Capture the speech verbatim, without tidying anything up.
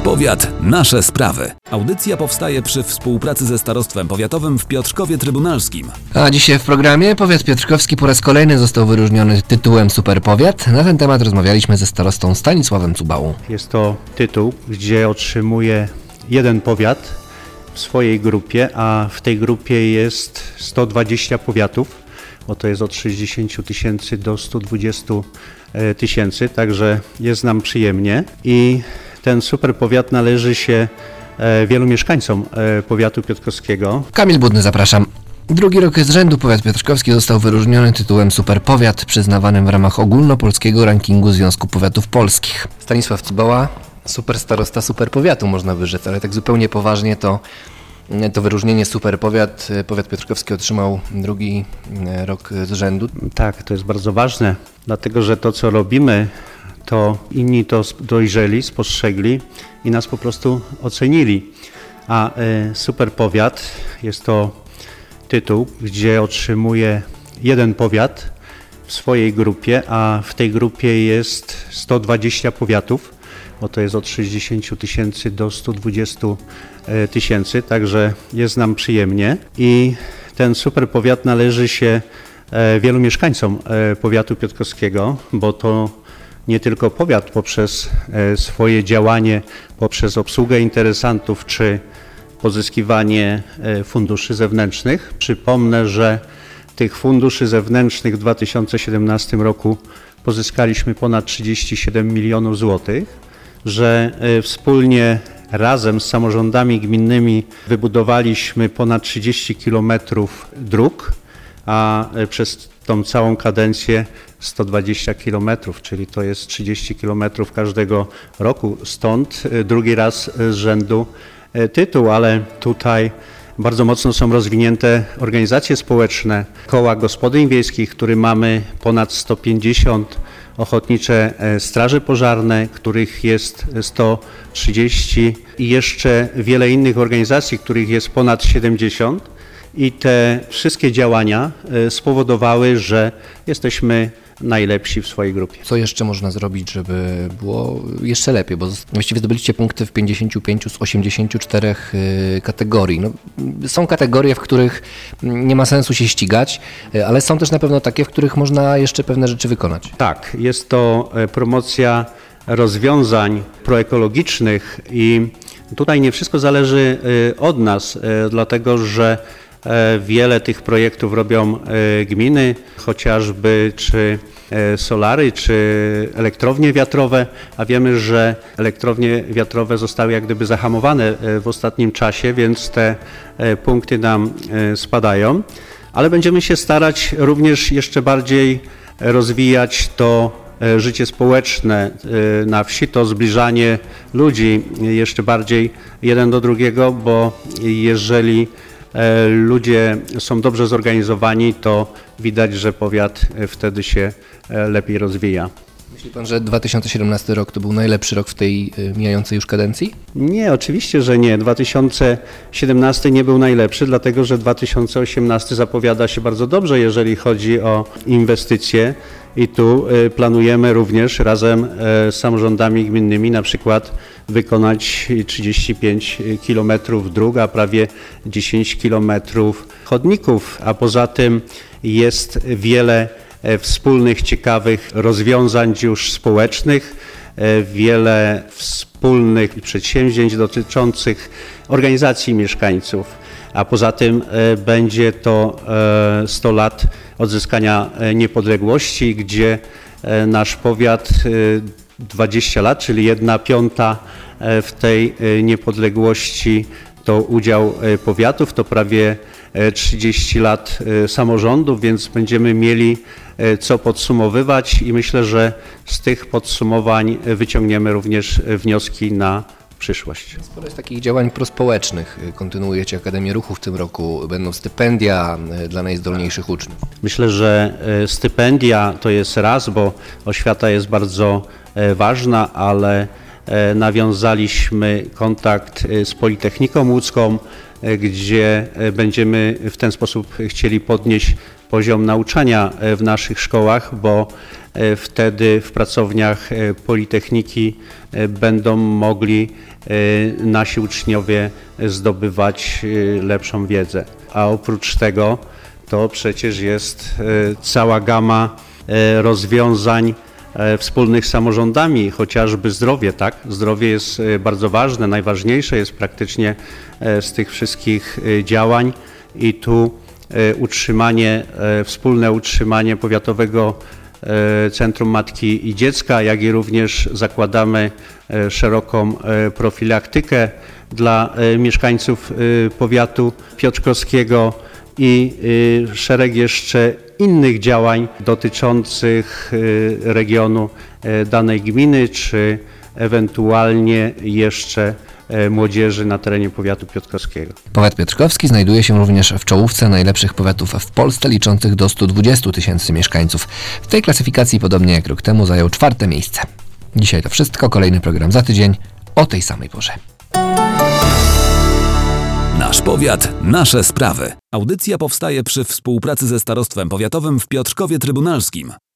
Powiat, nasze sprawy. Audycja powstaje przy współpracy ze Starostwem Powiatowym w Piotrkowie Trybunalskim. A dzisiaj w programie powiat piotrkowski po raz kolejny został wyróżniony tytułem Superpowiat. Na ten temat rozmawialiśmy ze starostą Stanisławem Cubałą. Jest to tytuł, gdzie otrzymuje jeden powiat w swojej grupie, a w tej grupie jest sto dwadzieścia powiatów, bo to jest od sześćdziesięciu tysięcy do stu dwudziestu tysięcy, także jest nam przyjemnie i ten superpowiat należy się wielu mieszkańcom powiatu piotrkowskiego. Kamil Budny, zapraszam. Drugi rok z rzędu powiat piotrkowski został wyróżniony tytułem Superpowiat, przyznawanym w ramach ogólnopolskiego rankingu Związku Powiatów Polskich. Stanisław Cubała, superstarosta superpowiatu można by rzec, ale tak zupełnie poważnie to To wyróżnienie Superpowiat, powiat piotrkowski otrzymał drugi rok z rzędu. Tak, to jest bardzo ważne, dlatego że to, co robimy, to inni to dojrzeli, spostrzegli i nas po prostu ocenili. A y, Superpowiat jest to tytuł, gdzie otrzymuje jeden powiat w swojej grupie, a w tej grupie jest sto dwadzieścia powiatów, bo to jest od sześćdziesięciu tysięcy do stu dwudziestu tysięcy, także jest nam przyjemnie i ten superpowiat należy się wielu mieszkańcom powiatu piotrkowskiego, bo to nie tylko powiat poprzez swoje działanie, poprzez obsługę interesantów czy pozyskiwanie funduszy zewnętrznych. Przypomnę, że tych funduszy zewnętrznych w dwa tysiące siedemnastym roku pozyskaliśmy ponad trzydzieści siedem milionów złotych, że wspólnie razem z samorządami gminnymi wybudowaliśmy ponad trzydzieści kilometrów dróg, a przez tą całą kadencję sto dwadzieścia kilometrów, czyli to jest trzydzieści kilometrów każdego roku. Stąd drugi raz z rzędu tytuł, ale tutaj bardzo mocno są rozwinięte organizacje społeczne, koła gospodyń wiejskich, które mamy ponad sto pięćdziesiąt, ochotnicze straże pożarne, których jest sto trzydzieści i jeszcze wiele innych organizacji, których jest ponad siedemdziesiąt i te wszystkie działania spowodowały, że jesteśmy najlepsi w swojej grupie. Co jeszcze można zrobić, żeby było jeszcze lepiej, bo właściwie zdobyliście punkty w pięćdziesięciu pięciu z osiemdziesięciu czterech kategorii. No, są kategorie, w których nie ma sensu się ścigać, ale są też na pewno takie, w których można jeszcze pewne rzeczy wykonać. Tak, jest to promocja rozwiązań proekologicznych i tutaj nie wszystko zależy od nas, dlatego że wiele tych projektów robią gminy, chociażby czy solary, czy elektrownie wiatrowe, a wiemy, że elektrownie wiatrowe zostały jak gdyby zahamowane w ostatnim czasie, więc te punkty nam spadają, ale będziemy się starać również jeszcze bardziej rozwijać to życie społeczne na wsi, to zbliżanie ludzi jeszcze bardziej jeden do drugiego, bo jeżeli ludzie są dobrze zorganizowani, to widać, że powiat wtedy się lepiej rozwija. Myśli pan, że dwa tysiące siedemnasty rok to był najlepszy rok w tej mijającej już kadencji? Nie, oczywiście, że nie. dwa tysiące siedemnasty nie był najlepszy, dlatego że dwa tysiące osiemnasty zapowiada się bardzo dobrze, jeżeli chodzi o inwestycje. I tu planujemy również razem z samorządami gminnymi na przykład wykonać trzydzieści pięć kilometrów dróg, a prawie dziesięć kilometrów chodników, a poza tym jest wiele wspólnych, ciekawych rozwiązań już społecznych, wiele wspólnych przedsięwzięć dotyczących organizacji mieszkańców, a poza tym będzie to sto lat odzyskania niepodległości, gdzie nasz powiat dwadzieścia lat, czyli jedna piąta w tej niepodległości to udział powiatów, to prawie trzydzieści lat samorządów, więc będziemy mieli co podsumowywać i myślę, że z tych podsumowań wyciągniemy również wnioski na przyszłość. Sporo jest takich działań prospołecznych. Kontynuujecie Akademię Ruchu w tym roku, będą stypendia dla najzdolniejszych uczniów. Myślę, że stypendia to jest raz, bo oświata jest bardzo ważna, ale nawiązaliśmy kontakt z Politechniką Łódzką, gdzie będziemy w ten sposób chcieli podnieść poziom nauczania w naszych szkołach, bo Wtedy w pracowniach Politechniki będą mogli nasi uczniowie zdobywać lepszą wiedzę. A oprócz tego to przecież jest cała gama rozwiązań wspólnych z samorządami, chociażby zdrowie, tak? Zdrowie jest bardzo ważne, najważniejsze jest praktycznie z tych wszystkich działań i tu utrzymanie, wspólne utrzymanie Powiatowego Centrum Matki i Dziecka, jak i również zakładamy szeroką profilaktykę dla mieszkańców powiatu piotrkowskiego i szereg jeszcze innych działań dotyczących regionu danej gminy, czy ewentualnie jeszcze młodzieży na terenie powiatu piotrkowskiego. Powiat piotrkowski znajduje się również w czołówce najlepszych powiatów w Polsce, liczących do stu dwudziestu tysięcy mieszkańców. W tej klasyfikacji, podobnie jak rok temu, zajął czwarte miejsce. Dzisiaj to wszystko, kolejny program za tydzień o tej samej porze. Nasz powiat, nasze sprawy. Audycja powstaje przy współpracy ze Starostwem Powiatowym w Piotrkowie Trybunalskim.